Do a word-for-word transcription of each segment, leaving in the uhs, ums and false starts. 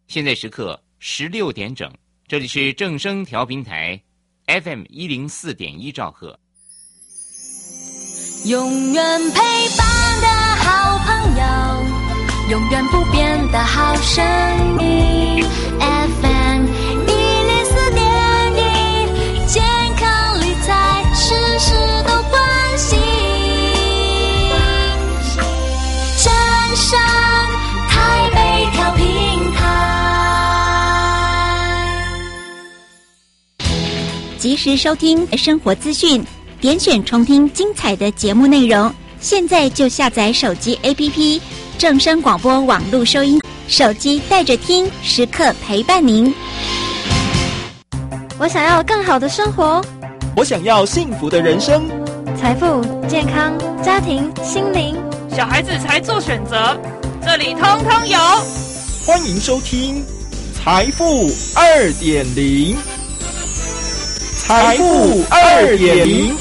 现在时刻十六点整，这里是正声调频台 F M 一零四点一兆赫。 永远陪伴的好朋友，永远不变的好声音 F M 一零四点一，健康理财事事都关心。正声台北调频台， 及时收听生活资讯，点选重听精彩的节目内容。现在就下载手机 A P P 正声广播网络收音，手机带着听，时刻陪伴您。 我想要更好的生活， 我想要幸福的人生， 财富、健康、家庭、心灵， 小孩子才做选择，这里通通有。 欢迎收听财富 二点零。财富 二点零。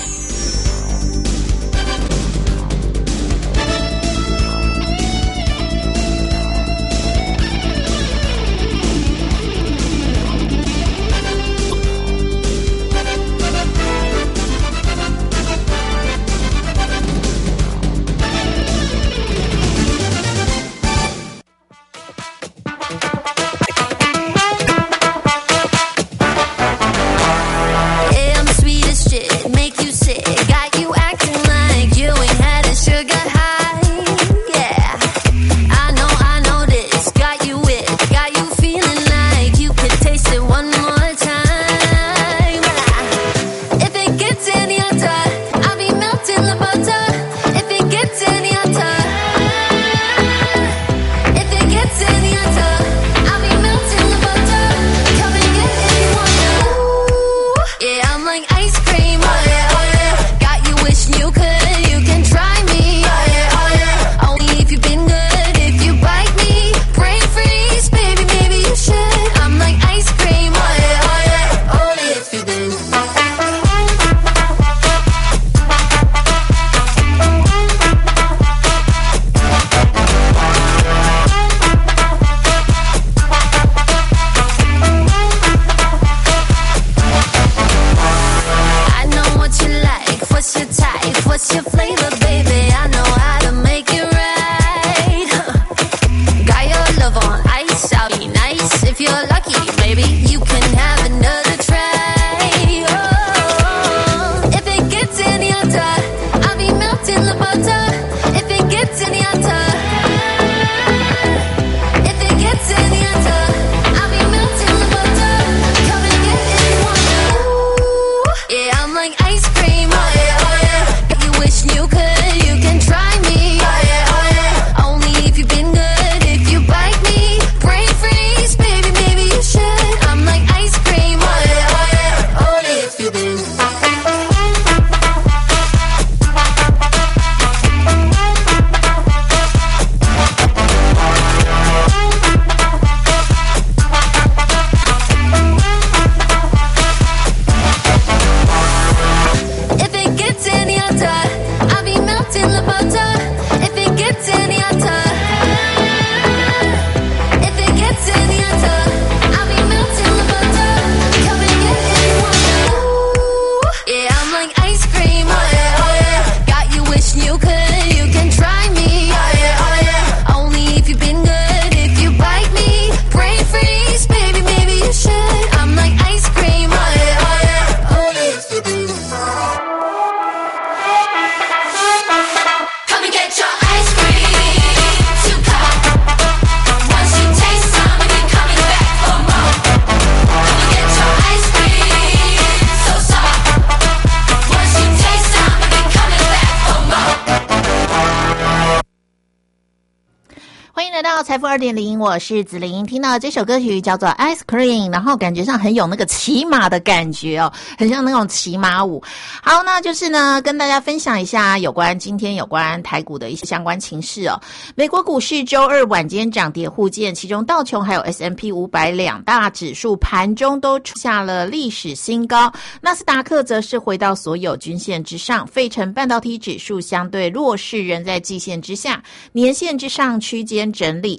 财富 二点零， 我是子琳。听到这首歌曲叫做 Ice Cream， 然后感觉上很有那个骑马的感觉哦，很像那种骑马舞。好，那就是呢跟大家分享一下有关今天有关台股的一些相关情势哦。美国股市周二晚间涨跌互见，其中道琼还有 S and P 五百 两大指数盘中都创下了历史新高，纳斯达克则是回到所有均线之上，费城半导体指数相对弱势，仍在季线之下，年线之上区间整理。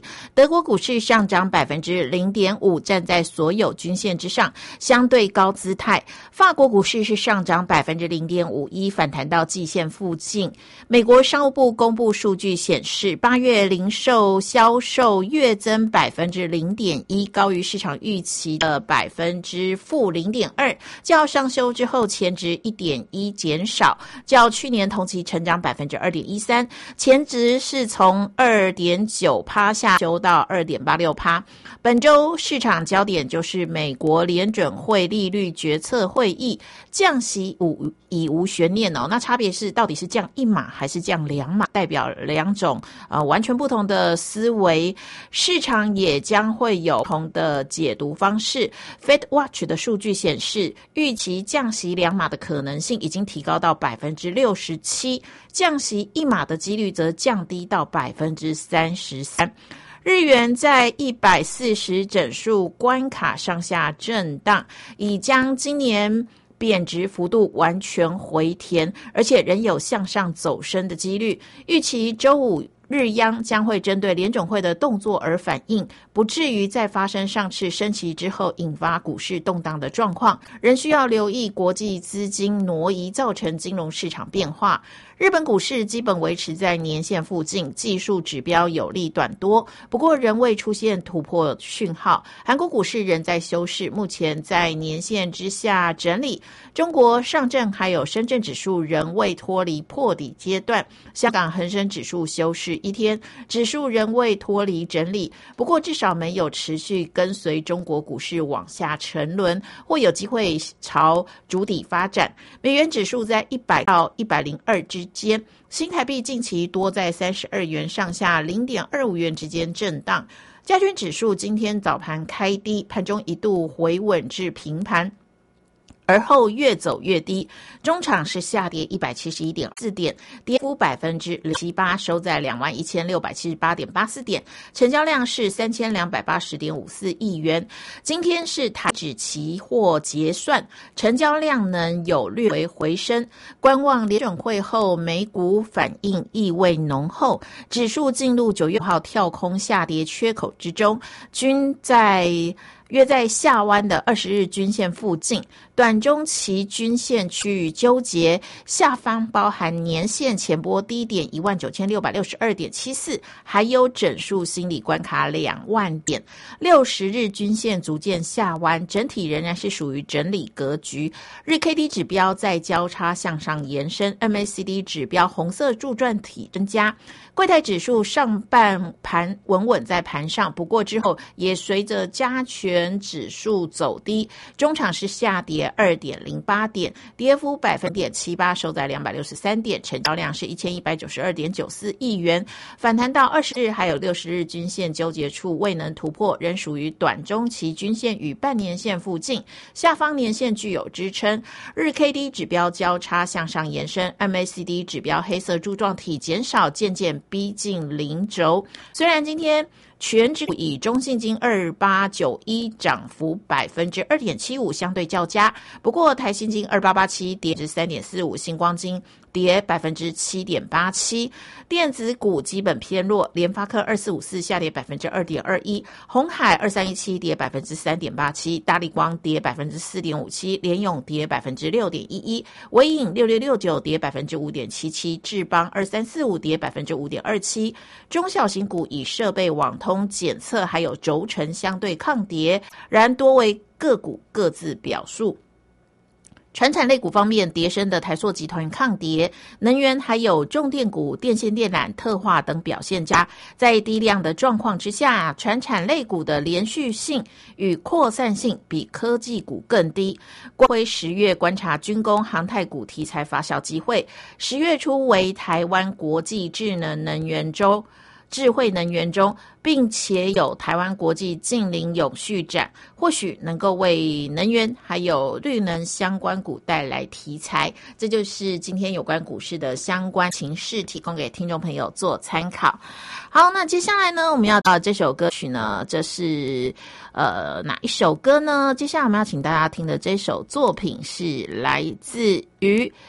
德国股市上涨百分之零点五，站在所有均线之上，相对高姿态。法国股市是上涨百分之零点五一，反弹到季线附近。美国商务部公布数据显示，八月零售销售月增百分之零点一，高于市场预期的百分之负零点二，较上修之后前值一点一减少，较去年同期成长百分之二点一三，前值是从二点九趴下修到二点八六趴。本周市场焦点就是美国联准会利率决策会议，降息无已无悬念哦。那差别是到底是降一码还是降两码，代表两种呃完全不同的思维，市场也将会有不同的解读方式。Fed Watch 的数据显示，预期降息两码的可能性已经提高到百分之六十七，降息一码的几率则降低到百分之三十三。日元在一百四十整数关卡上下震荡，已将今年贬值幅度完全回填，而且仍有向上走升的几率。预期周五日央将会针对联准会的动作而反应，不至于在发生上次升息之后引发股市动荡的状况，仍需要留意国际资金挪移造成金融市场变化。日本股市基本维持在年线附近，技术指标有利短多，不过仍未出现突破讯号。韩国股市仍在休市，目前在年线之下整理。中国上证还有深圳指数仍未脱离破底阶段，香港恒生指数休市一天，指数仍未脱离整理，不过至少没有持续跟随中国股市往下沉沦，或有机会朝筑底发展。美元指数在一百到一百零二之间，新台币近期多在三十二元上下 零点二五元之间震荡。加权指数今天早盘开低，盘中一度回稳至平盘，而后越走越低，中场是下跌一百七十一点四点，跌幅百分之零点七八，收在两万一千六百七十八点八四点，成交量是三千两百八十点五四亿元。今天是台指期货结算，成交量能有略为回升，观望联准会后美股反应意味浓厚，指数进入九月五号跳空下跌缺口之中，均在约在下弯的二十日均线附近，短中期均线区域纠结，下方包含年线前波低点一万九千六百六十二点七四，还有整数心理关卡两万点。六十日均线逐渐下弯，整体仍然是属于整理格局。日 K D 指标在交叉向上延伸， M A C D 指标红色柱状体增加。柜台指数上半盘稳稳在盘上，不过之后也随着加权指数走低，中场是下跌 二点零八点，跌幅百分点七八，收在两百六十三点，成交量是一千一百九十二点九四亿元，反弹到二十日还有六十日均线纠结处未能突破，仍属于短中期均线与半年线附近，下方年线具有支撑。日 K D 指标交叉向上延伸， M A C D 指标黑色柱状体减少，渐渐逼近零轴。虽然今天全指股以中信金二八九一涨幅百分之二点七五相对较佳，不过台新金二八八七跌至三点四五，星光金跌百分之七点八七，电子股基本偏弱，联发科二四五四下跌百分之二点二一，鸿海二三一七跌百分之三点八七，大立光跌百分之四点五七，联咏跌百分之六点一一，微影六六六九跌百分之五点七七，智邦二三四五跌百分之五点二七，中小型股以设备、网通、检测还有轴承相对抗跌，然多为个股各自表述。传产类股方面，跌升的台塑集团抗跌，能源还有重电股、电线电缆、特化等表现佳。在低量的状况之下，传产类股的连续性与扩散性比科技股更低。光辉十月观察军工、航太股题材发酵机会，十月初为台湾国际智能能源周。智慧能源中，并且有台湾国际近邻永续展，或许能够为能源还有绿能相关股带来题材。这就是今天有关股市的相关情势，提供给听众朋友做参考。好，那接下来呢，我们要到这首歌曲呢，这是呃哪一首歌呢？接下来我们要请大家听的这首作品是来自于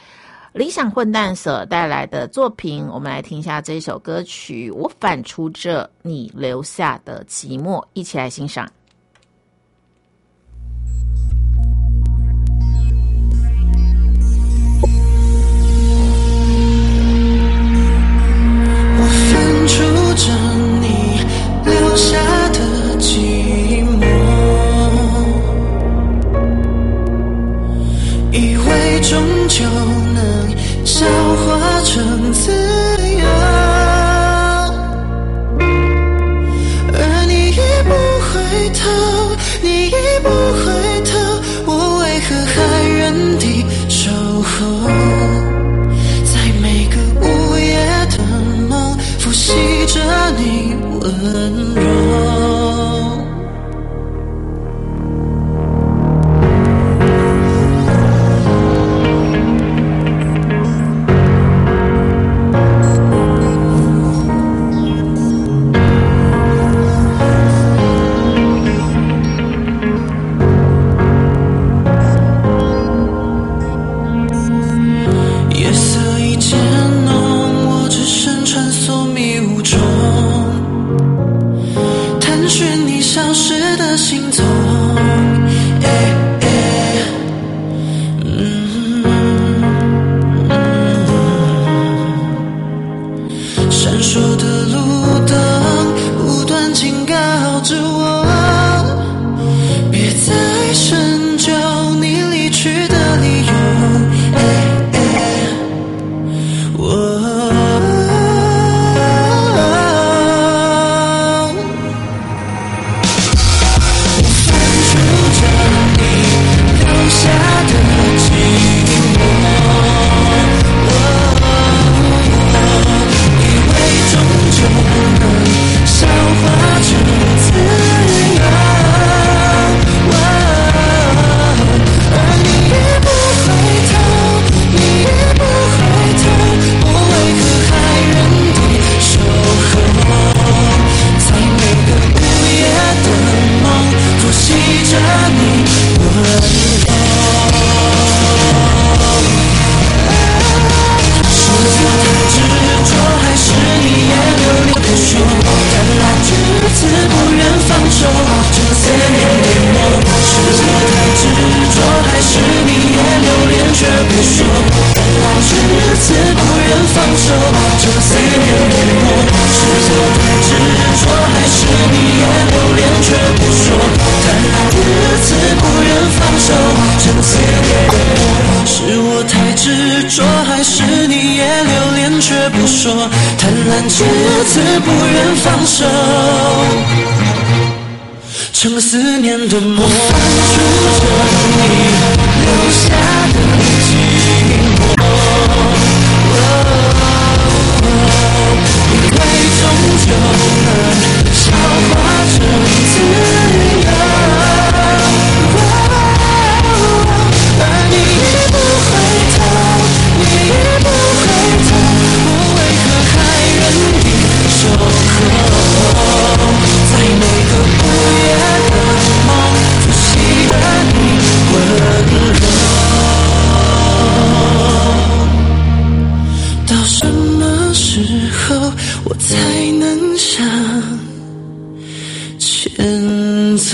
理想混蛋所带来的作品，我们来听一下这首歌曲，我反刍着你留下的寂寞，一起来欣赏。 我反刍着你留下的寂寞，以为终究能消化成自由，而你已不回头，你已不回头，我为何还原地守候，在每个午夜的梦复习着你温柔。成思念的梦，我反刍着你留下的寂寞，以为终究能消化成自由，而你已不回头，你已不回头，我为何还原地守候，在每个午夜的梦复习着你温柔，到什么时候我才能向前走？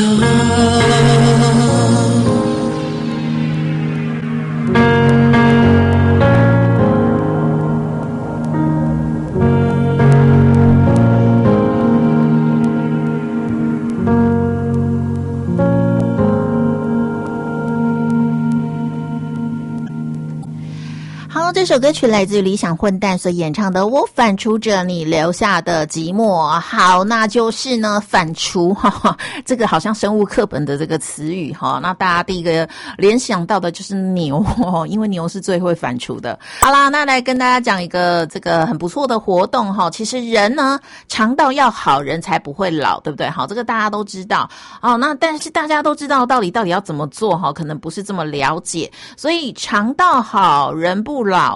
这首歌曲来自于理想混蛋所演唱的《我反刍着你留下的寂寞》。好，那就是呢反刍哈，这个好像生物课本的这个词语哈。那大家第一个联想到的就是牛，因为牛是最会反刍的。好啦，那来跟大家讲一个这个很不错的活动哈。其实人呢肠道要好，人才不会老，对不对？好，这个大家都知道哦。那但是大家都知道到底到底要怎么做哈，可能不是这么了解。所以肠道好，人不老。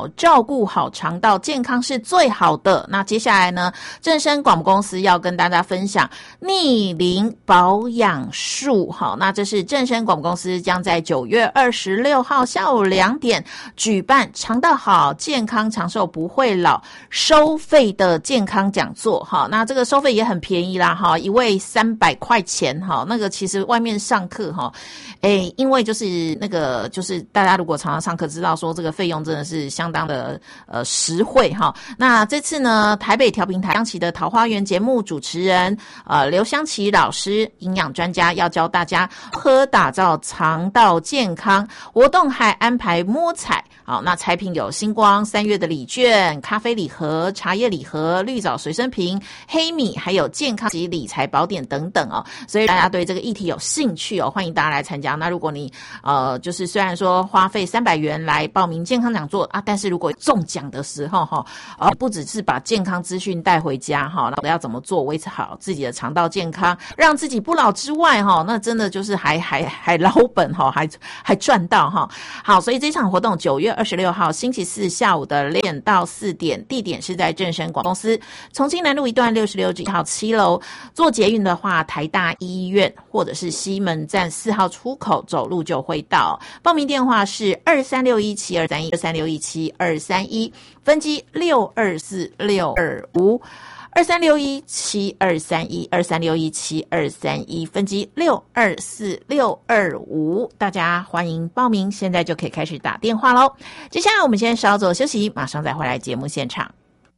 好，照顾好肠道健康是最好的。那接下来呢，正声广播公司要跟大家分享逆龄保养术。好，那这是正声广播公司将在九月二十六号下午两点举办肠道好健康长寿不会老收费的健康讲座。好，那这个收费也很便宜啦，哈，一位三百块钱。哈，那个其实外面上课哈，诶，因为就是那个就是大家如果常常上课知道说这个费用真的是相当的呃实惠哈。那这次呢，台北调频台香琪的桃花源节目主持人呃刘香琪老师，营养专家要教大家如何打造肠道健康，活动还安排摸彩。好，那彩品有星光三月的礼券、咖啡礼盒、茶叶礼盒、绿藻随身瓶、黑米，还有健康及理财宝典等等哦。所以大家对这个议题有兴趣哦，欢迎大家来参加。那如果你呃，就是虽然说花费三百元来报名健康讲座啊，但是如果中奖的时候哈，呃，不只是把健康资讯带回家哈，那要怎么做维持好自己的肠道健康，让自己不老之外哈，那真的就是还还还捞本哈，还还赚到哈。好，所以这场活动九月二十六号星期四下午的六点到四点，地点是在正声广播公司重庆南路一段六十六号七楼。坐捷运的话，台大医院或者是西门站四号出口走路就会到。报名电话是二三六一七二三一二三六一七二三一，分机六二四六二五。二三六一七二三一二三六一七二三一，分机六二四六二五，大家欢迎报名，现在就可以开始打电话咯。接下来我们先稍作休息，马上再回来节目现场。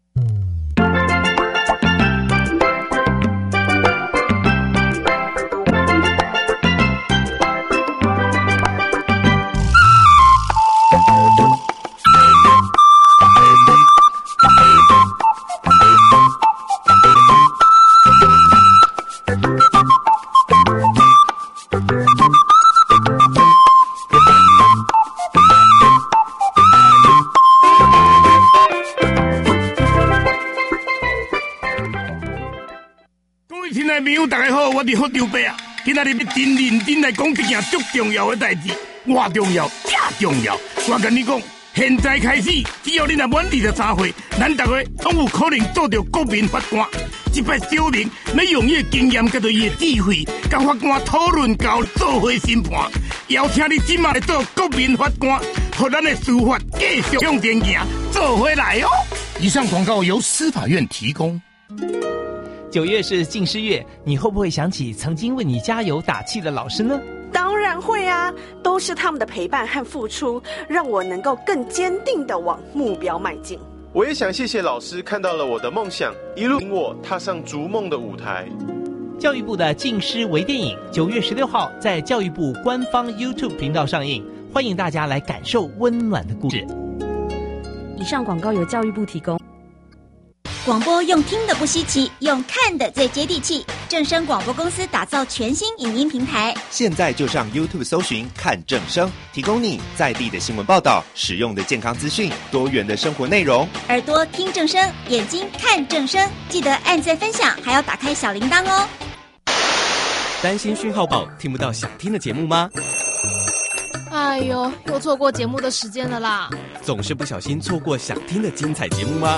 大家好，我是福州伯啊！今仔日要真认真来讲一件足重要的代志，偌重要，正重要。我跟你讲，现在开始，只要你若满二十三岁，咱大家拢有可能做到国民法官。这摆小明要用伊的经验甲着伊的智慧，甲法官讨论交做伙审判。邀请你即马来做国民法官，互咱的司法继续向前行，做伙来哦！以上广告由司法院提供。 九月是敬师月，你会不会想起曾经为你加油打气的老师呢？ 当然会啊，都是他们的陪伴和付出，让我能够更坚定地往目标迈进。 我也想谢谢老师看到了我的梦想，一路引我踏上逐梦的舞台。 教育部的敬师微电影九月十六号在教育部官方 YouTube 频道上映，欢迎大家来感受温暖的故事。 以上广告由教育部提供。 广播用听的不稀奇，用看的最接地气。正声广播公司打造全新影音平台， 现在就上 YouTube 搜寻看正声，提供你在地的新闻报道、实用的健康资讯、多元的生活内容。 耳朵听正声，眼睛看正声，记得按赞分享，还要打开小铃铛哦。 担心讯号不听不到想听的节目吗？ 哎呦，又错过节目的时间了啦！ 总是不小心错过想听的精彩节目吗？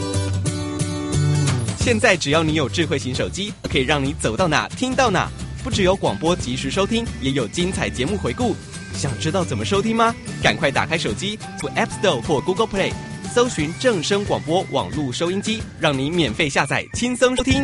现在只要你有智慧型手机，可以让你走到哪听到哪，不只有广播及时收听，也有精彩节目回顾。想知道怎么收听吗？赶快打开手机，从 App Store 或 Google Play 搜寻正声广播网络收音机，让你免费下载，轻松收听。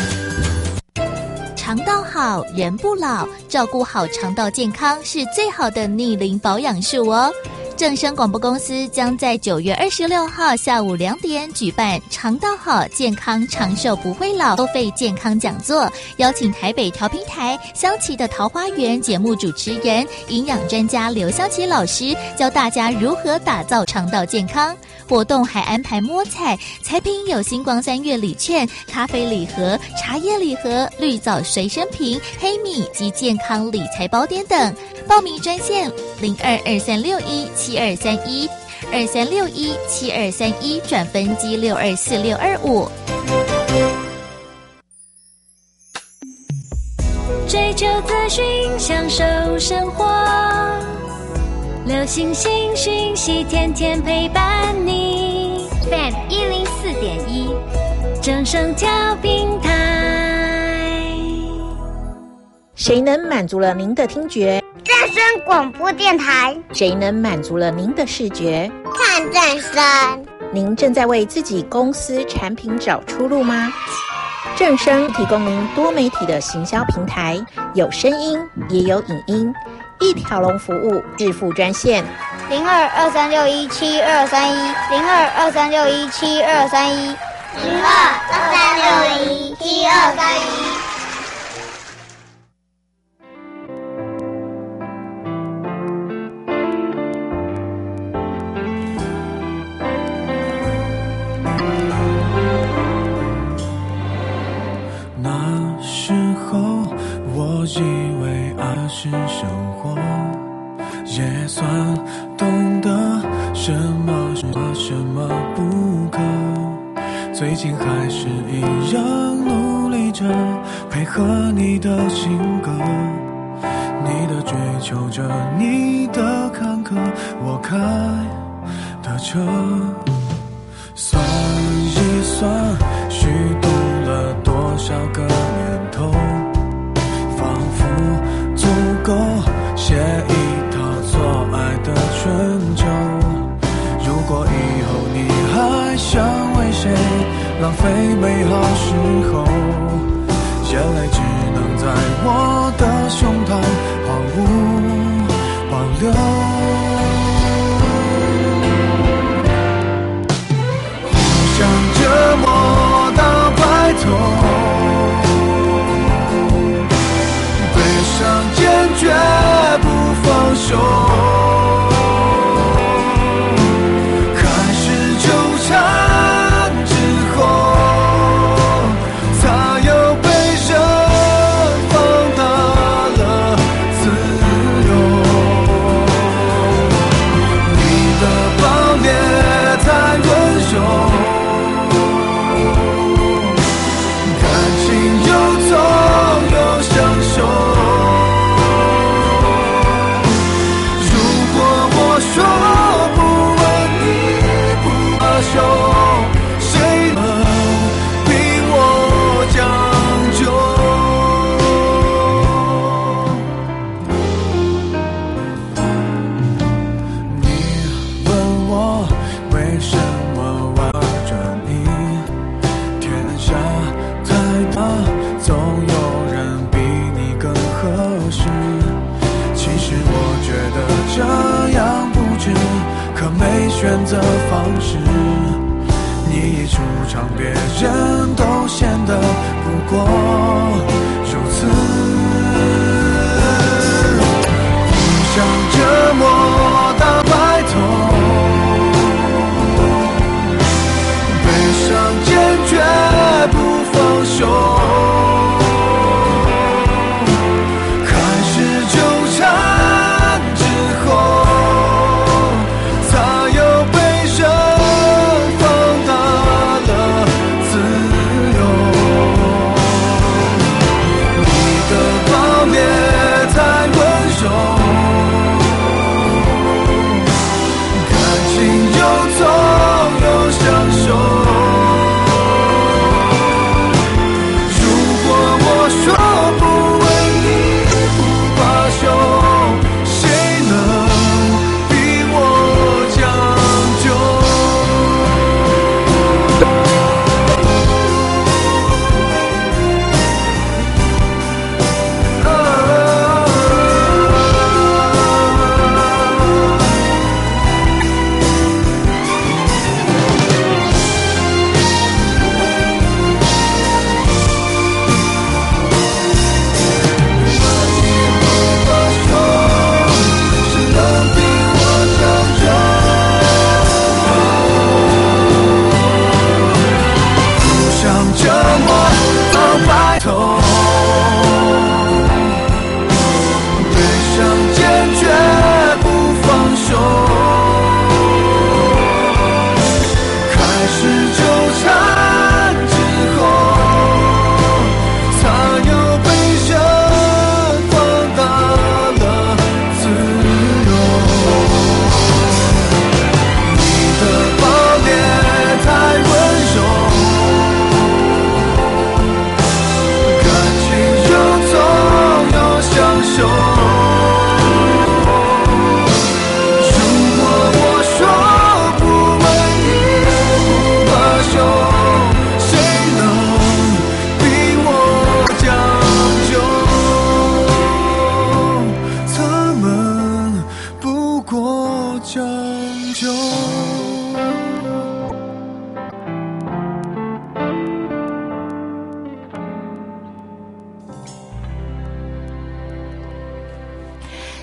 肠道好，人不老，照顾好肠道健康是最好的逆龄保养术哦。正声广播公司将在九月二十六号下午两点举办肠道好健康长寿不会老收费健康讲座，邀请台北调频台香琪的桃花源节目主持人、营养专家刘香琪老师教大家如何打造肠道健康。活动还安排摸彩，彩品有星光三月礼券、咖啡礼盒、茶叶礼盒、绿藻随身瓶、黑米及健康理财宝典等。报名专线零二二三六一七二三一二三六一七二三一转分机六二四六二五。 追求资讯，享受生活。 流星星讯息，天天陪伴你。F M 一零四点一，正声调频台。 谁能满足了您的听觉？ 正声广播电台。 谁能满足了您的视觉？ 看正声。 您正在为自己公司产品找出路吗？正声提供您多媒体的行销平台，有声音也有影音，一条龙服务，致富专线零二二三六一七二三一零二二三六一七二三一零二二三六一七二三一。 那时候我以为爱是生活，也算懂得什么是什么不可，最近还是一样努力着配合你的性格，你的追求着你的坎坷，我开的车，算一算虚度了多少个年头，仿佛足够写一套做爱的春秋。如果以后你还想为谁浪费美好时候，眼泪只能在我的胸膛毫无保留。互相折磨到白头，悲伤坚决不放手，开始纠缠之后，才又被人放大了自由。你的暴烈太温柔，又痛又享受。如果我说不问你不罢休，谁能逼我将就？你问我为什么玩着你，天下太大，总有人比你更合适。其实我觉得这样不值，可没选择方式。你一出场，别人都显得不过如此。互相折磨到白头，悲伤坚决不放手。的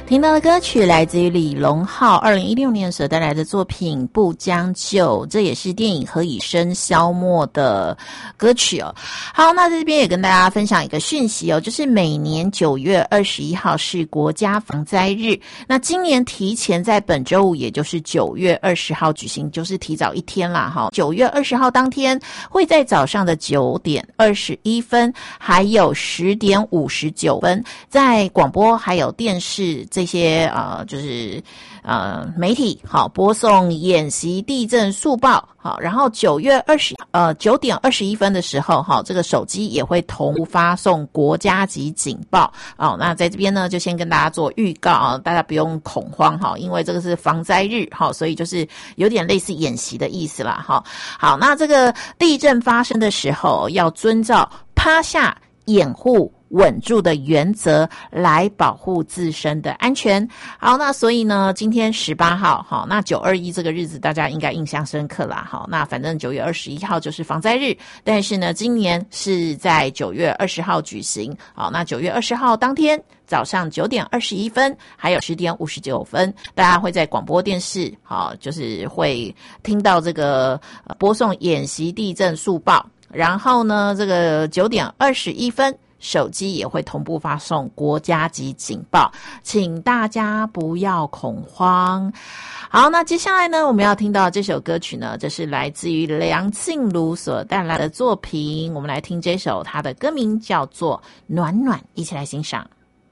听到的歌曲来自于李荣浩二零一六年所带来的作品《不将就》，这也是电影《何以笙箫默》的歌曲哦。好，那在这边也跟大家分享一个讯息哦，就是每年九月二十一号是国家防灾日，那今年提前在本周五，也就是九月二十号举行，就是提早一天啦哈。九月二十号当天会在早上的九点二十一分，还有十点五十九分，在广播还有电视这些呃，就是呃媒体好播送演习地震速报好，然后九月二十呃九点二十一分的时候哈，这个手机也会同步发送国家级警报哦。那在这边呢，就先跟大家做预告啊，大家不用恐慌哈，因为这个是防灾日哈，所以就是有点类似演习的意思啦哈。好，那这个地震发生的时候要遵照趴下掩护稳住的原则来保护自身的安全。好，那所以呢，今天十八号，好，那九二一这个日子大家应该印象深刻啦。好，那反正九月二十一号就是防灾日，但是呢，今年是在九月二十号举行。好，那九月二十号当天早上九点二十一分，还有十点五十九分，大家会在广播电视，好，就是会听到这个、呃、播送演习地震速报。然后呢，这个九点二十一分，手机也会同步发送国家级警报，请大家不要恐慌。好，那接下来呢，我们要听到这首歌曲呢，这是来自于梁静茹所带来的作品，我们来听这首，它的歌名叫做《暖暖》，一起来欣赏。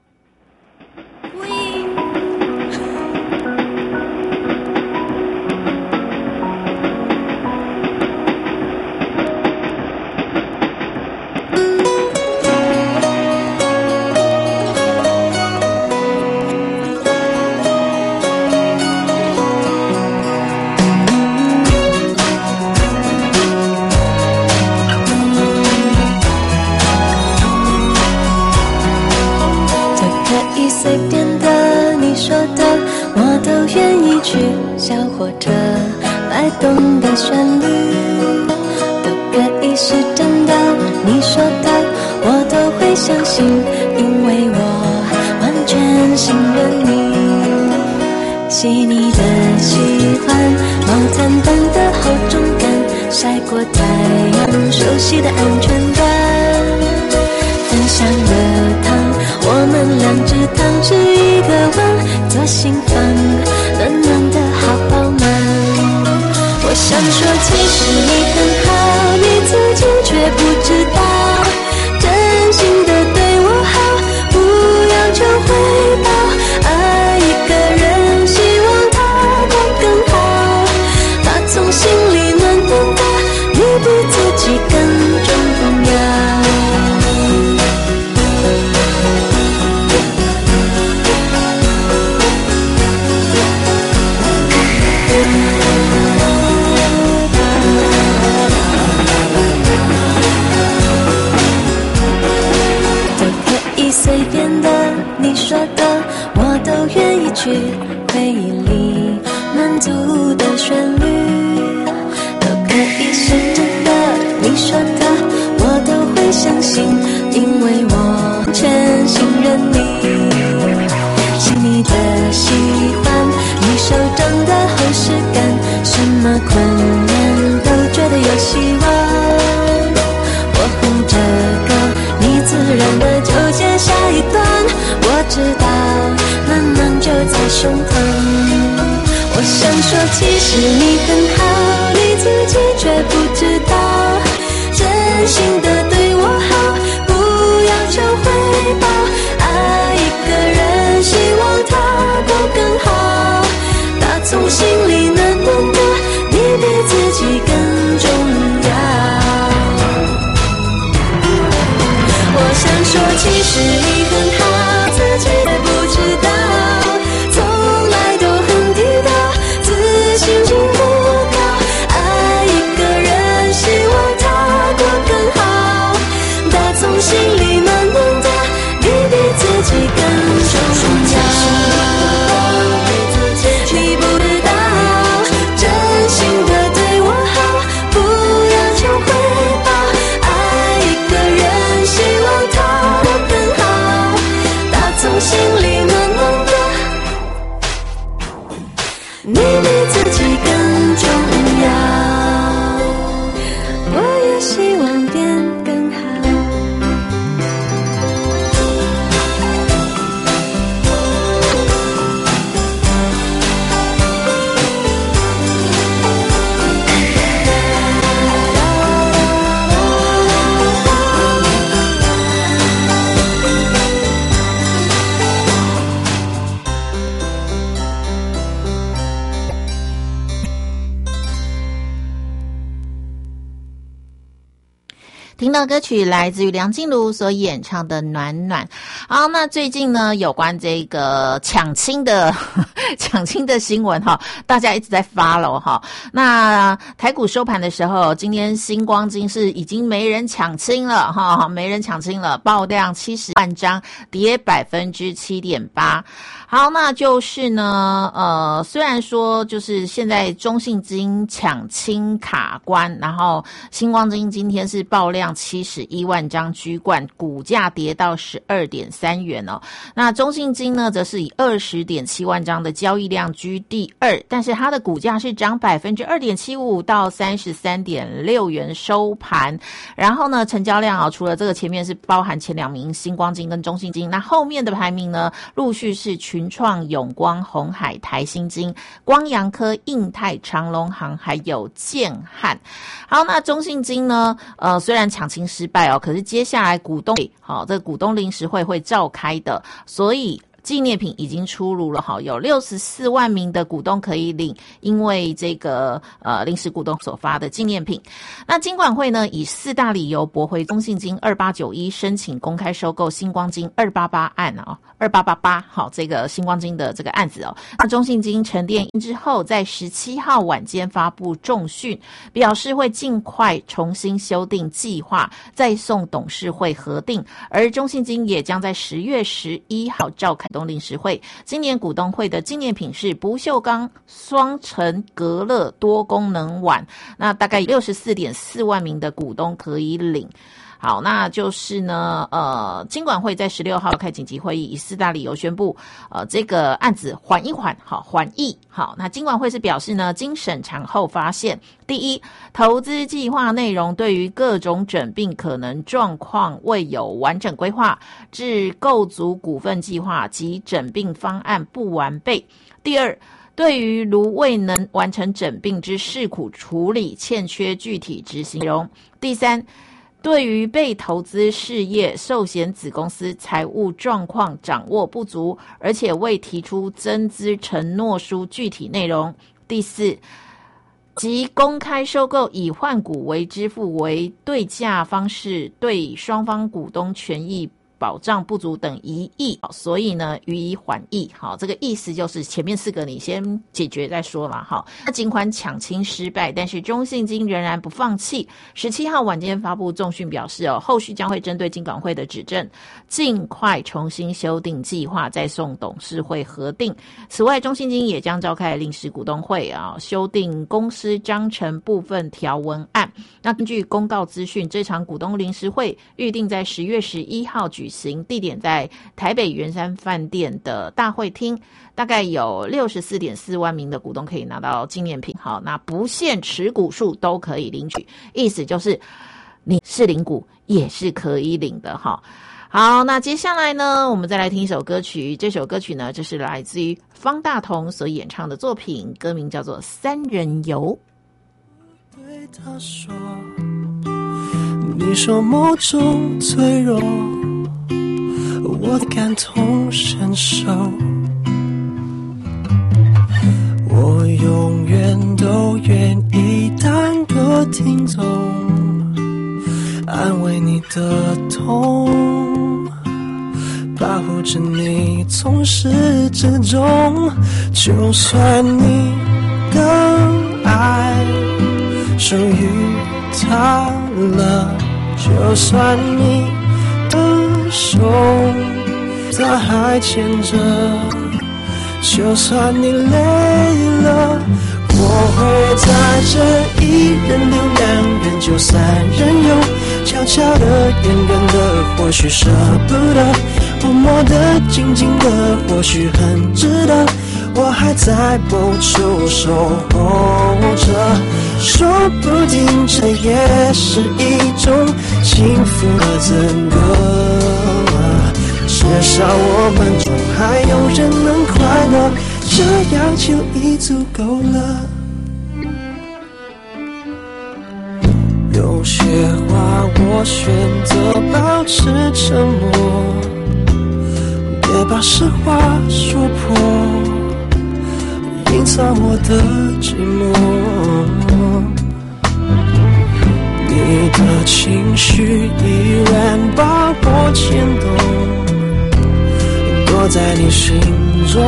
随便的你说的我都愿意去，小火车摆动的旋律都可以是真的，你说的我都会相信，因为我完全信任你。细腻的喜欢，毛毯般的厚重感，晒过太阳，熟悉的安全感，分享了糖，我们两只汤匙一个碗，左心房，暖暖的好饱满。我想说其实你很好，你自己却不知道，真心的对我好，不要求回报，爱一个人希望他过更好，他从心里暖暖的，你比自己更重要。随便的你说的我都愿意去，回忆里满足的旋律都可以是真的，你说的我都会相信，因为我全信任你。细腻的喜欢，你手掌的厚实感，什么困难都觉得有希望，我哼着歌，你自然的就接下一段，我知道暖暖就在胸膛。我想说其实你很好，你自己却不知道，真心的对我好，不要求回报，爱一个人希望他过更好，他从心里暖暖的，你比自己更重要。我想说其实你很好，自己也不知道，从来都很低调，自信心不高，爱一个人希望他过更好， 听到歌曲来自于梁静茹所演唱的《暖暖》。好，那最近呢，有关这个抢亲的抢亲的新闻哈，大家一直在 follow 哈。那台股收盘的时候，今天新光金是已经没人抢亲了哈，没人抢亲了，爆量七十万张，跌百分之七点八。好，那就是呢，呃，虽然说就是现在中信金抢亲卡关，然后新光金今天是爆量七十一万张居冠，股价跌到十二点三元哦。那中信金呢，则是以二十点七万张的交易量居第二，但是它的股价是涨百分之二点七五到三十三点六元收盘。然后呢，成交量啊，除了这个前面是包含前两名新光金跟中信金，那后面的排名呢，陆续是群创、永光、鸿海、台新金、光阳科、印泰、长荣航还有建汉。好，那中信金呢，呃，虽然抢亲失败哦，可是接下来股东好，这个股东临时会会召开的，所以纪念品已经出炉了哈，有六十四万名的股东可以领，因为这个呃临时股东所发的纪念品。那金管会呢，以四大理由驳回中信金二八九一申请公开收购新光金二八八案啊，二八八八好，这个新光金的这个案子哦。那中信金沉淀之后，在十七号晚间发布重讯，表示会尽快重新修订计划，再送董事会核定。而中信金也将在十月十一号召开股东临时会，今年股东会的纪念品是不锈钢双层隔热多功能碗，那大概六十四点四万名的股东可以领。好，那就是呢，呃，金管会在十六号开紧急会议，以四大理由宣布，呃，这个案子缓一缓，好，缓议。好，那金管会是表示呢，经审查后发现，第一，投资计划内容对于各种诊病可能状况未有完整规划，致构筑股份计划及诊病方案不完备。第二，对于如未能完成诊病之事苦处理，欠缺具体执行内容。第三，对于被投资事业寿险子公司财务状况掌握不足，而且未提出增资承诺书具体内容。第四，即公开收购以换股为支付为对价方式，对双方股东权益保障不足等疑义，所以呢予以缓议。好，这个意思就是前面四个你先解决再说嘛。好，那尽管抢亲失败，但是中信金仍然不放弃。十七号晚间发布重讯表示哦，后续将会针对金管会的指正，尽快重新修订计划，再送董事会核定。此外，中信金也将召开临时股东会啊，修订公司章程部分条文案。那根据公告资讯，这场股东临时会预定在十月十一号举行，地点在台北圆山饭店的大会厅，大概有六十四点四万名的股东可以拿到纪念品。好，那不限持股数都可以领取，意思就是你是领股也是可以领的哈。好，那接下来呢，我们再来听一首歌曲。这首歌曲呢，就是来自于方大同所演唱的作品，歌名叫做《三人游》。 对他说，你说某种脆弱，我感同身受，我永远都愿意当个听众，安慰你的痛，保护着你从始至终。就算你的爱属于他了，就算你的手他还牵着，就算你累了，我会在这一人留两人就三人游，悄悄的远远的或许舍不得，默默的静静的或许很值得，我还在某处守候着，说不定这也是一种幸福的资格，至少我们中还有人能快乐，这样就已足够了。有些话我选择保持沉默，别把实话说破，隐藏我的寂寞。你你的情绪依然把我牵动，躲在你心中，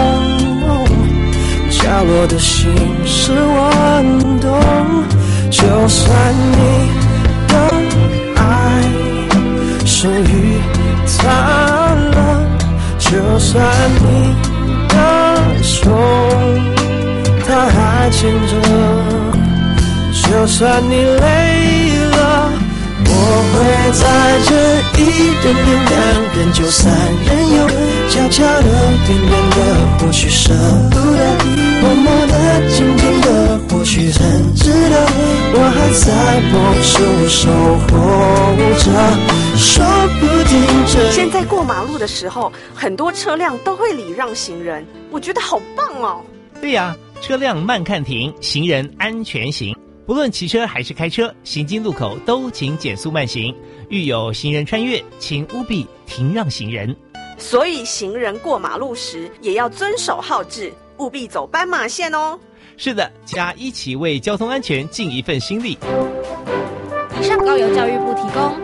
角落的心是温动。就算你的爱属于他了，就算你的手他还牵着，就算你累了，我会在这一点点两人就三人游，悄悄的点点的，或许舍不得，默默的静静的，或许很值得，我还在某处守候着，说不定这现在过马路的时候，很多车辆都会礼让行人，我觉得好棒哦。 对呀、啊，车辆慢看停，行人安全行。不论骑车还是开车，行经路口都请减速慢行。遇有行人穿越，请务必停让行人。 所以行人过马路时也要遵守号志，务必走斑马线哦。 是的，大家一起为交通安全尽一份心力。 以上稿由教育部提供。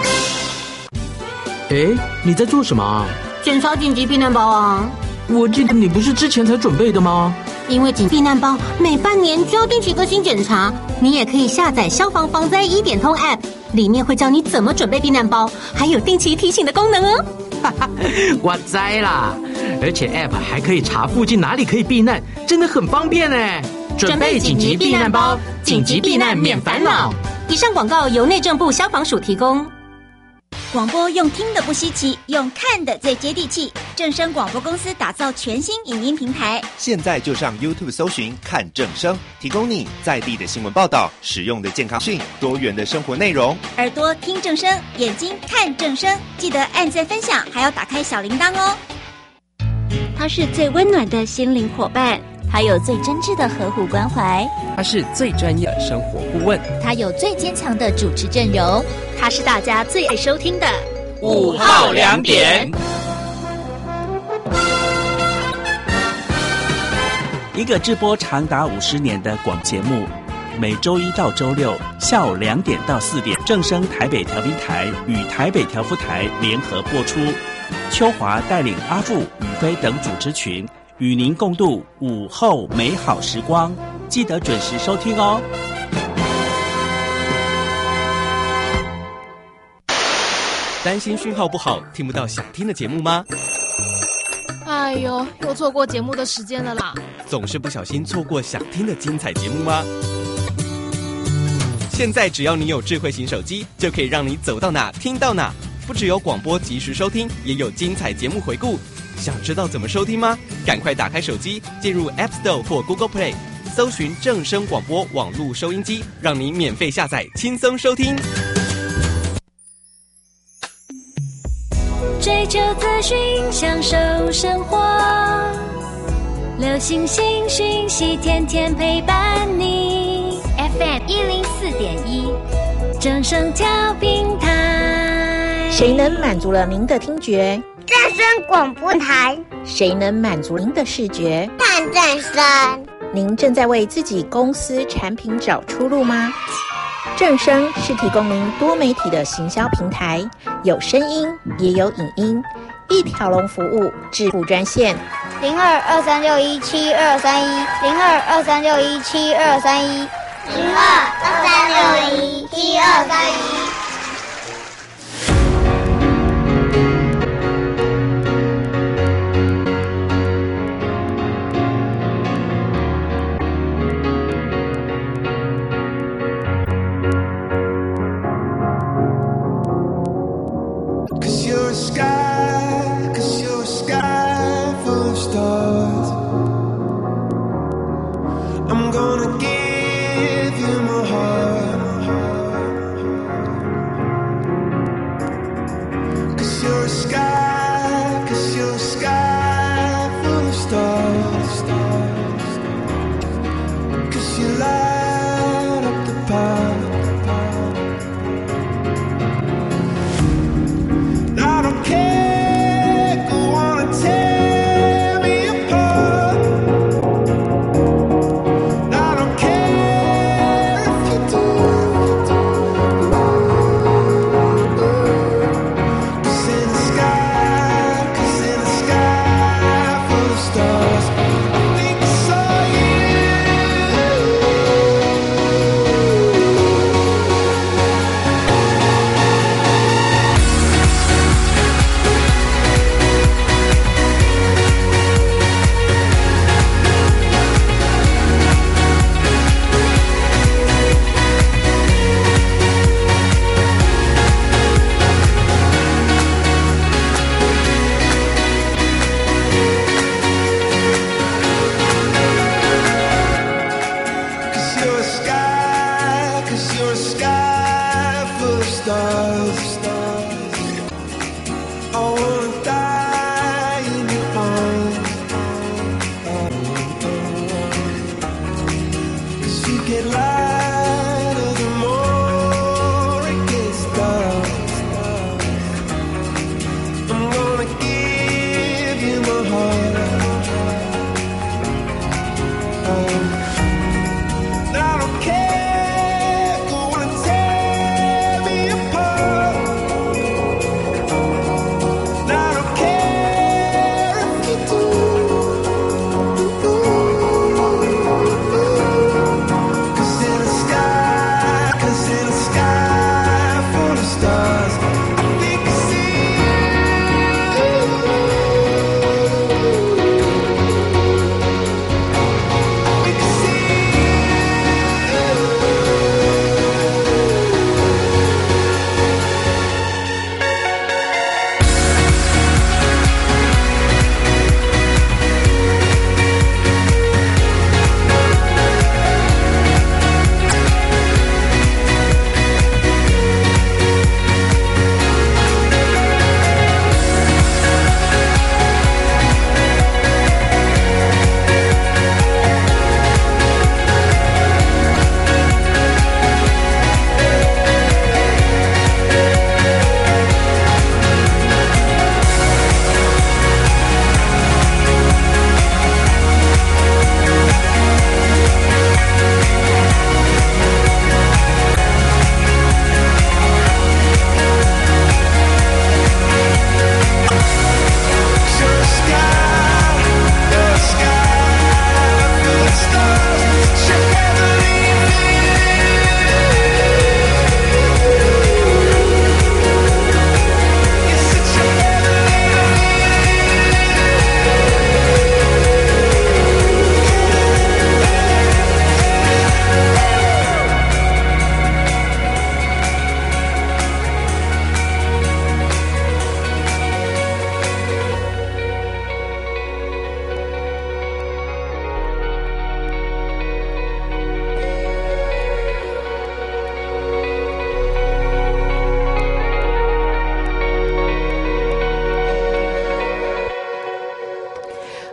哎，你在做什么啊？ 检查紧急避难包啊！ 我记得你不是之前才准备的吗？ 因为紧急避难包每半年就要定期更新检查，你也可以下载消防防灾一点通 App， 里面会教你怎么准备避难包，还有定期提醒的功能哦。 哈哈，我栽啦！而且 App 还可以查附近哪里可以避难，真的很方便呢。准备紧急避难包，紧急避难免烦恼。 以上广告由内政部消防署提供。 广播用听的不稀奇，用看的最接地气。正声广播公司打造全新影音平台， 现在就上 YouTube 搜寻看正声，提供你在地的新闻报道、实用的健康讯、多元的生活内容。 耳朵听正声，眼睛看正声，记得按赞分享，还要打开小铃铛哦。他是最温暖的心灵伙伴， 他有最真挚的呵护关怀， 他是最专业的生活顾问， 他有最坚强的主持阵容， 他是大家最爱收听的午后两点。 一个直播长达五十年的广节目，每周一到周六下午两点到四点，正声台北调频台与台北调夫台联合播出。秋华带领阿富、宇飞等主持群，与您共度午后美好时光，记得准时收听哦。 担心讯号不好，听不到想听的节目吗？ 哎呦，又错过节目的时间了啦！ 总是不小心错过想听的精彩节目吗？现在只要你有智慧型手机，就可以让你走到哪听到哪。不只有广播及时收听，也有精彩节目回顾。想知道怎么收听吗？赶快打开手机，进入 App Store 或 Google Play， 搜寻正声广播网络收音机，让你免费下载，轻松收听。 追求资讯，享受生活，流行新讯息，天天陪伴你。F M 一零四点一，正声调频台。 谁能满足了您的听觉？ 正声广播台。 谁能满足您的视觉？ 看正声。 您正在为自己公司产品找出路吗？正声是提供您多媒体的行销平台，有声音也有影音，一条龙服务，致富专线零二二三六一七二三一零二二三六一七二三一零二二三六一七二三一。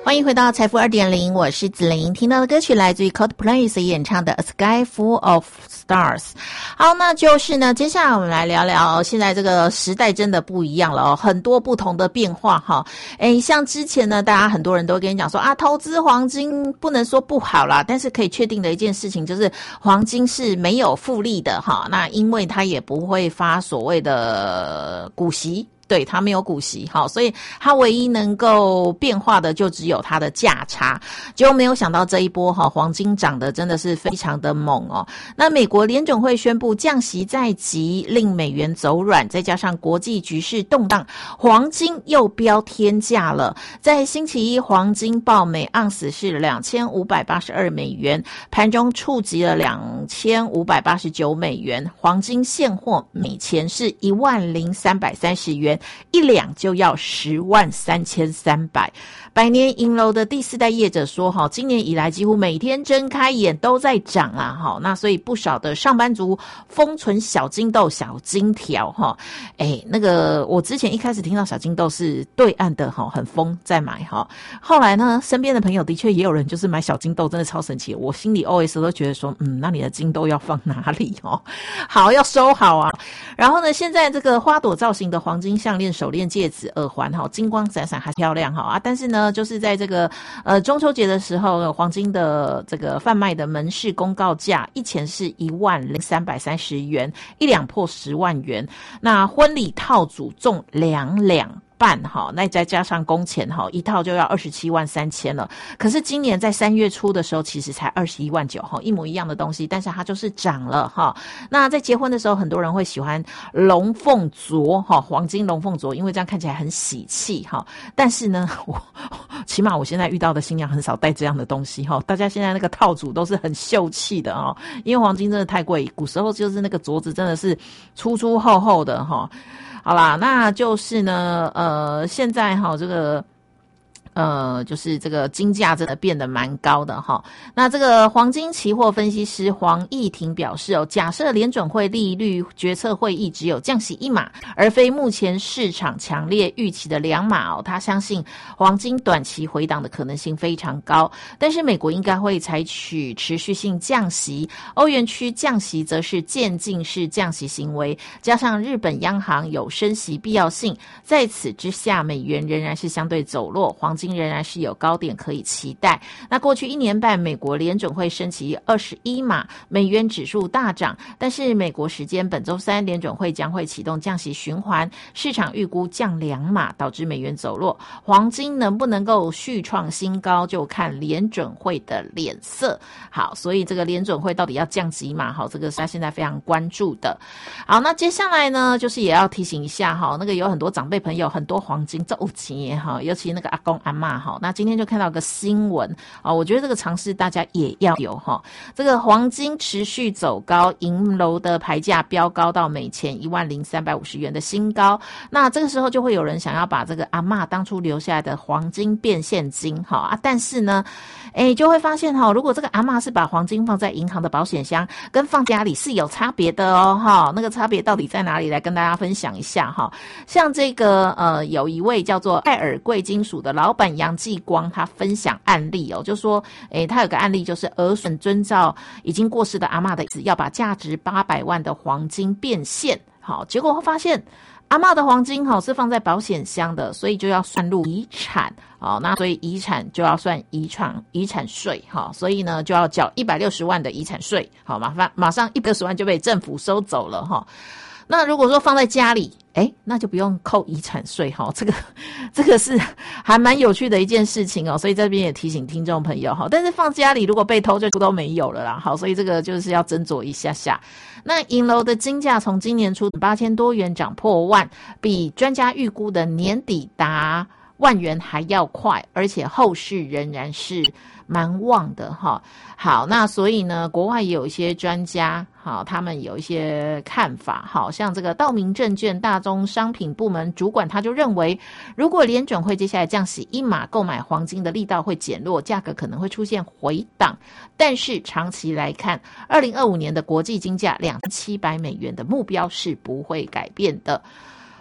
欢迎回到财富 二点零， 我是子琳。听到的歌曲来自于 Coldplay 演唱的 A Sky Full of Stars。 好，那就是呢，接下来我们来聊聊现在这个时代真的不一样了哦，很多不同的变化哈。诶，像之前呢，大家很多人都跟你讲说啊，投资黄金不能说不好啦，但是可以确定的一件事情就是黄金是没有复利的哈。那因为它也不会发所谓的股息，对，它没有股息，好，所以它唯一能够变化的就只有它的价差。结果没有想到这一波哈，黄金涨得真的是非常的猛哦。那美国联准会宣布降息在即，令美元走软，再加上国际局势动荡，黄金又飙天价了。在星期一，黄金报每盎司是两千五百八十二美元，盘中触及了两千五百八十九美元，黄金现货每钱是一万零三百三十元。一两就要十万三千三百。百年银楼的第四代业者说，哈，今年以来几乎每天睁开眼都在涨啊，哈，那所以不少的上班族封存小金豆、小金条，哈，哎，那个我之前一开始听到小金豆是对岸的，哈，很疯在买，哈，后来呢，身边的朋友的确也有人就是买小金豆，真的超神奇，我心里 O S 都觉得说，嗯，那你的金豆要放哪里哦？好，要收好啊。然后呢，现在这个花朵造型的黄金项链、手链、戒指、耳环，哈，金光闪闪还漂亮，哈啊，但是呢，就是在这个呃中秋节的时候，黄金的这个贩卖的门市公告价一钱是一万零三百三十元，一两破十万元。那婚礼套组重两两。半哈，那再加上工钱哈，一套就要二十七万三千了。可是今年在三月初的时候，其实才二十一万九哈，一模一样的东西，但是它就是涨了哈。那在结婚的时候，很多人会喜欢龙凤镯哈，黄金龙凤镯，因为这样看起来很喜气哈。但是呢，我起码我现在遇到的新娘很少戴这样的东西哈。大家现在那个套组都是很秀气的哦，因为黄金真的太贵，古时候就是那个镯子真的是粗粗厚厚的哈。好啦，那就是呢，呃，现在哈，这个。呃，就是这个金价真的变得蛮高的哈。那这个黄金期货分析师黄义庭表示哦，假设联准会利率决策会议只有降息一码，而非目前市场强烈预期的两码哦，他相信黄金短期回档的可能性非常高。但是美国应该会采取持续性降息，欧元区降息则是渐进式降息行为，加上日本央行有升息必要性，在此之下，美元仍然是相对走弱，黄金仍然是有高点可以期待。那过去一年半，美国联准会升息二十一码，美元指数大涨，但是美国时间本周三，联准会将会启动降息循环，市场预估降两码，导致美元走弱。黄金能不能够续创新高，就看联准会的脸色。好，所以这个联准会到底要降几码？好，这个是他现在非常关注的。好，那接下来呢，就是也要提醒一下哈，那个有很多长辈朋友，很多黄金这有钱哈，尤其那个阿公阿嬷哈。那今天就看到个新闻啊，我觉得这个常识大家也要有哈。这个黄金持续走高，银楼的牌价飙高到每钱一万零三百五十元的新高。那这个时候就会有人想要把这个阿嬷当初留下来的黄金变现金哈啊，但是呢，哎，就会发现哈，如果这个阿嬷是把黄金放在银行的保险箱，跟放家里是有差别的哦哈。那个差别到底在哪里？来跟大家分享一下哈。像这个呃，有一位叫做爱尔贵金属的老板杨继光，他分享案例哦，就说，诶，他有个案例就是儿孙遵照已经过世的阿嬷的意思，要把价值八百万的黄金变现，好，结果发现阿嬷的黄金好是放在保险箱的，所以就要算入遗产，好，那所以遗产就要算遗产遗产税，好，所以呢就要缴一百六十万的遗产税，好，马上马上一百六十万就被政府收走了哈。那如果说放在家里，诶，那就不用扣遗产税哈，这个这个是还蛮有趣的一件事情哦，所以这边也提醒听众朋友哈。但是放家里如果被偷就都没有了啦，好，所以这个就是要斟酌一下下。那银楼的金价从今年初八千多元涨破万，比专家预估的年底达万元还要快，而且后市仍然是蛮旺的哈。好，那所以呢，国外也有一些专家，好，他们有一些看法，好像这个道明证券大宗商品部门主管他就认为，如果联准会接下来降息一码，购买黄金的力道会减弱，价格可能会出现回档，但是长期来看，二零二五年的国际金价两千七百美元的目标是不会改变的。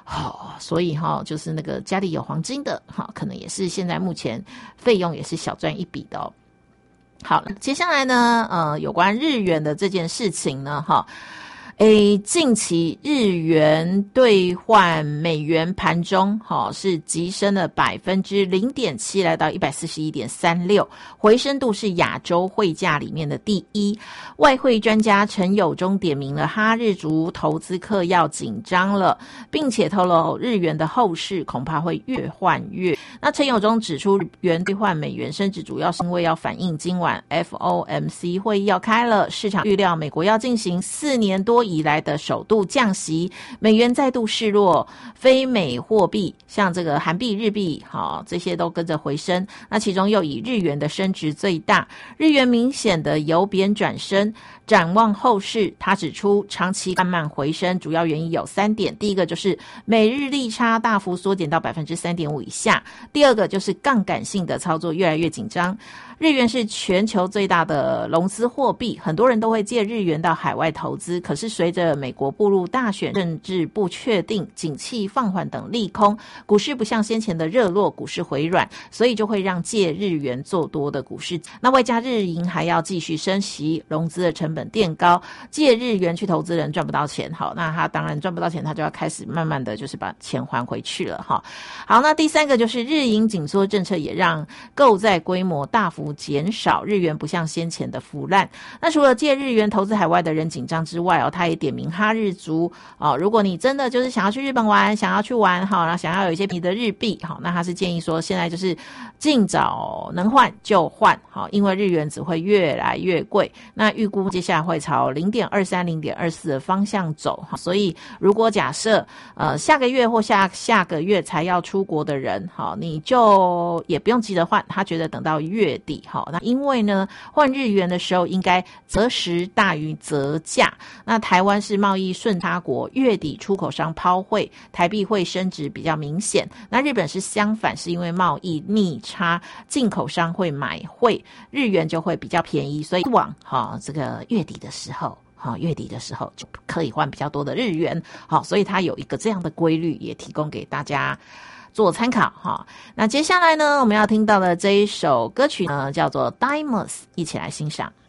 好、哦，所以哈、哦，就是那个家里有黄金的，哈、哦，可能也是现在目前费用也是小赚一笔的哦。好，接下来呢，呃，有关日元的这件事情呢，哈、哦。诶，近期日元兑换美元盘中，哈、哦、是急升了百分之零点七，来到一百四十一点三六，回升度是亚洲汇价里面的第一。外汇专家陈友忠点名了哈日族投资客要紧张了，并且透露日元的后市恐怕会越换越。那陈友忠指出，日元兑换美元升值主要是因为要反映今晚 F O M C 会议要开了，市场预料美国要进行四年多以来的首度降息，美元再度示弱，非美货币像这个韩币、日币，好、哦，这些都跟着回升。那其中又以日元的升值最大，日元明显的由贬转升。展望后市，他指出长期慢慢回升，主要原因有三点：第一个就是美日利差大幅缩减到百分之三点五以下；第二个就是杠杆性的操作越来越紧张。日元是全球最大的融资货币，很多人都会借日元到海外投资。可是随着美国步入大选、政治不确定、景气放缓等利空，股市不像先前的热络，股市回软，所以就会让借日元做多的股市。那外加日银还要继续升息，融资的成本垫高，借日元去投资人赚不到钱，好，那他当然赚不到钱，他就要开始慢慢的就是把钱还回去了哈。好，那第三个就是日银紧缩政策也让购债规模大幅减少，日元不像先前的腐烂。那除了借日元投资海外的人紧张之外哦，他也点名哈日族哦，如果你真的就是想要去日本玩，想要去玩哈，然后想要有一些便宜的日币好，那他是建议说现在就是尽早能换就换好，因为日元只会越来越贵。那预估接下来会朝 零点二三、零点二四 的方向走，所以如果假设呃下个月或下下个月才要出国的人好，你就也不用急着换，他觉得等到月底好，那因为呢换日元的时候应该择时大于择价。那台湾是贸易顺差国，月底出口商抛汇，台币会升值比较明显。那日本是相反，是因为贸易逆差，进口商会买汇，日元就会比较便宜，所以往哈、哦、这个月底的时候。好，月底的时候就可以换比较多的日元。好，所以它有一个这样的规律，也提供给大家做参考哈。那接下来呢，我们要听到的这一首歌曲呢，叫做 Diamonds， 一起来欣赏。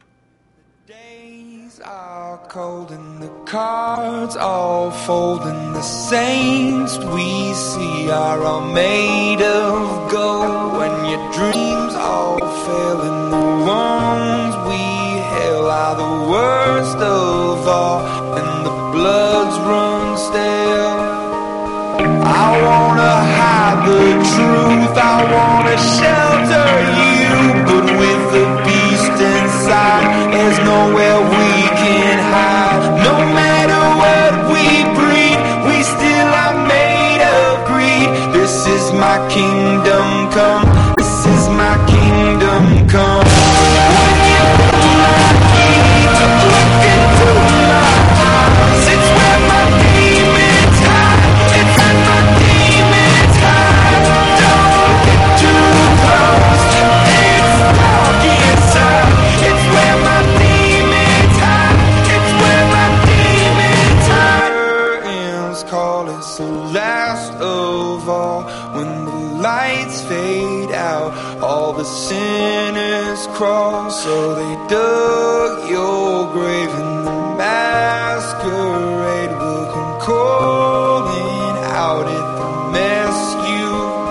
Are cold and the cards all fold and the saints we see are all made of gold. When your dreams all fail and the wounds we hail are the worst of all and the bloods run stale. I wanna hide the truth, I wanna shelter you, but with the beast inside there's nowhere we can hide. No matter what we breed, we still are made of greed. This is my kingdom come, this is my kingdom come. When you pull my feet, look into my eyes, it's where my demons hide, it's where my demons hide. Don't get too close, it's dark inside, it's where my demons hide, it's where my demons hide. Curtains call us the last of all. When the lights fade out, all the sinners crawl. So they dug your grave and the masquerade will come calling out at the mess you've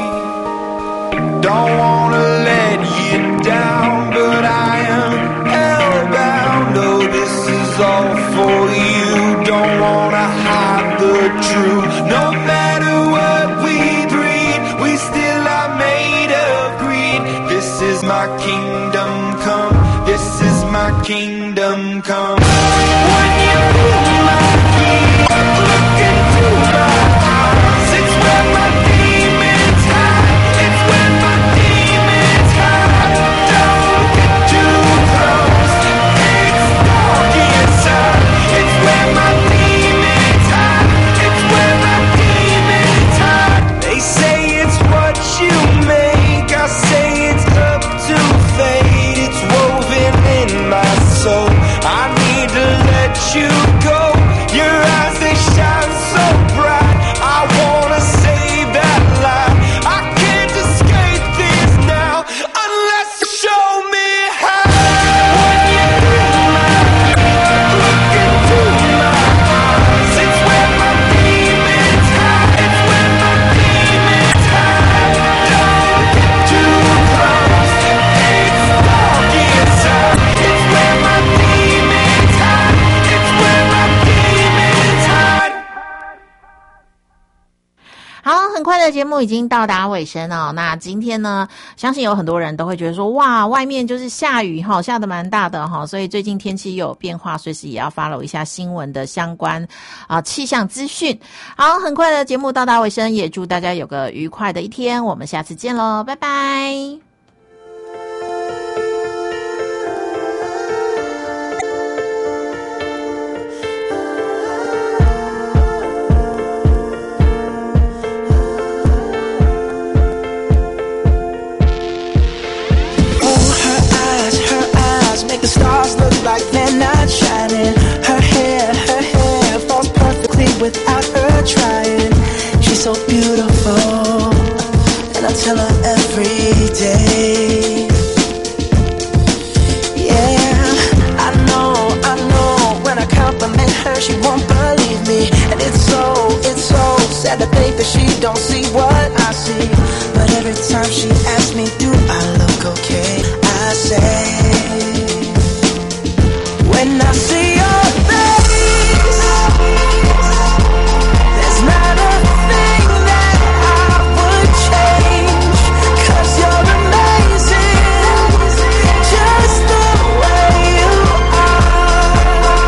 made. Don't wanna let you down, but I am hellbound. Oh, this is all for you. Don't wanna hide the truth. No matter what we breed, we still are made of greed. This is my kingdom come, this is my kingdom come. When you pull my feet, look into my eyes, it's where my demons hide, it's where my demons hide. Don't get too close, it's dark inside, it's where my demons hide, it's where my demons hide. They say it's what you make, I say it's up to fate. It's woven in my soul, I 节目已经到达尾声哦。那今天呢，相信有很多人都会觉得说，哇，外面就是下雨哈，下得蛮大的哈，所以最近天气有变化，随时也要 follow 一下新闻的相关啊气象资讯。好，很快的节目到达尾声，也祝大家有个愉快的一天，我们下次见喽，拜拜。 The stars look like they're not shining. Her hair, her hair falls perfectly without her trying. She's so beautiful, and I tell her every day. Yeah, I know, I know. When I compliment her, she won't believe me, and it's so, it's so sad to think that she don't see what I see. But every time she asks me, do I look okay? I say.When I see your face, there's not a thing that I would change, 'cause you're amazing, just the way you are.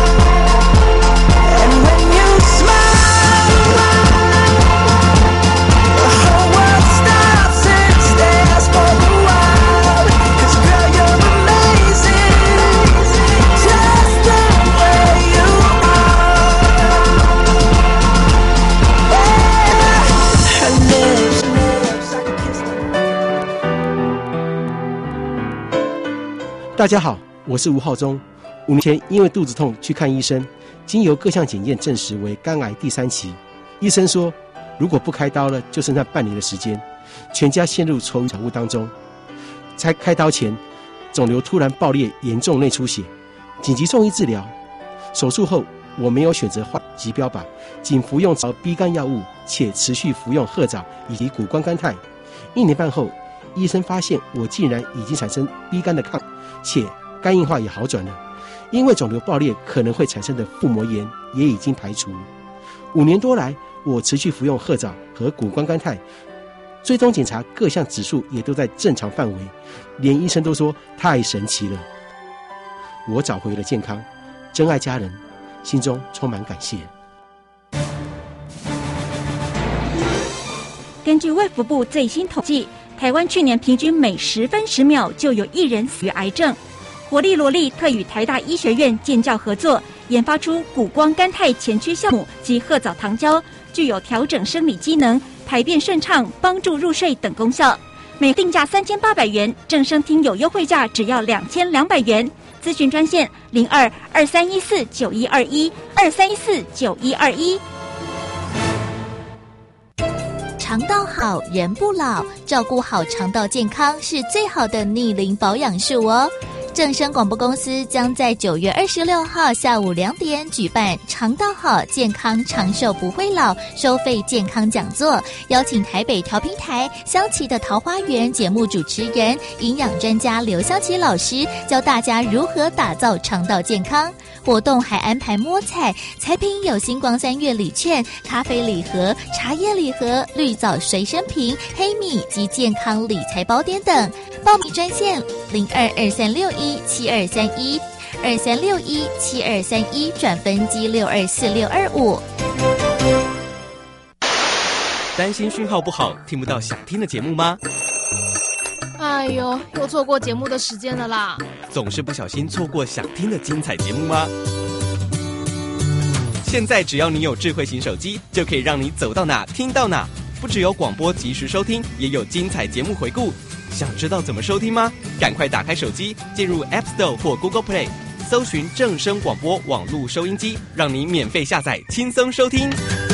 And when you smile, the whole world stops and stares for a while, 'cause girl, you're amazing. 大家好，我是吴浩中。五年前因为肚子痛去看医生，经由各项检验证实为肝癌第三期。医生说，如果不开刀了，就剩下半年的时间，全家陷入愁云惨雾当中。在开刀前，肿瘤突然爆裂，严重内出血，紧急送医治疗。手术后，我没有选择换及标靶，仅服用B肝药物，且持续服用褐藻以及谷胱甘肽。一年半后，医生发现我竟然已经产生 B 肝的抗，且肝硬化也好转了。因为肿瘤爆裂可能会产生的腹膜炎也已经排除。五年多来，我持续服用褐藻和谷胱甘肽，追踪检查各项指数也都在正常范围，连医生都说太神奇了。我找回了健康，真爱家人，心中充满感谢。 根据卫福部最新统计，台湾去年平均每十分十秒就有一人死于癌症。活力萝莉特与台大医学院建教合作，研发出谷胱甘肽前驱酵母及褐藻糖胶，具有调整生理机能、排便顺畅、帮助入睡等功效。每定价三千八百元，正声听有优惠价只要两千两百元。咨询专线零二二三一四九一二一二三一四九一二一。 肠道好人不老，照顾好肠道健康是最好的逆龄保养术哦。正声广播公司将在九月二十六号下午两点举办肠道好健康长寿不会老收费健康讲座，邀请台北调频台香琪的桃花源节目主持人营养专家刘香琪老师教大家如何打造肠道健康。活动还安排摸彩，彩品有星光三月礼券、咖啡礼盒、茶叶礼盒、绿藻随身瓶、黑米及健康理财宝典等。报名专线零二二三六一七二三一二三六一七二三一转分机六二四六二五。 担心讯号不好，听不到想听的节目吗？ 哎呦，又错过节目的时间了啦！ 总是不小心错过想听的精彩节目吗？现在只要你有智慧型手机，就可以让你走到哪听到哪。不只有广播及时收听，也有精彩节目回顾。想知道怎么收听吗？赶快打开手机，进入 App Store 或 Google Play， 搜寻正声广播网络收音机，让你免费下载，轻松收听。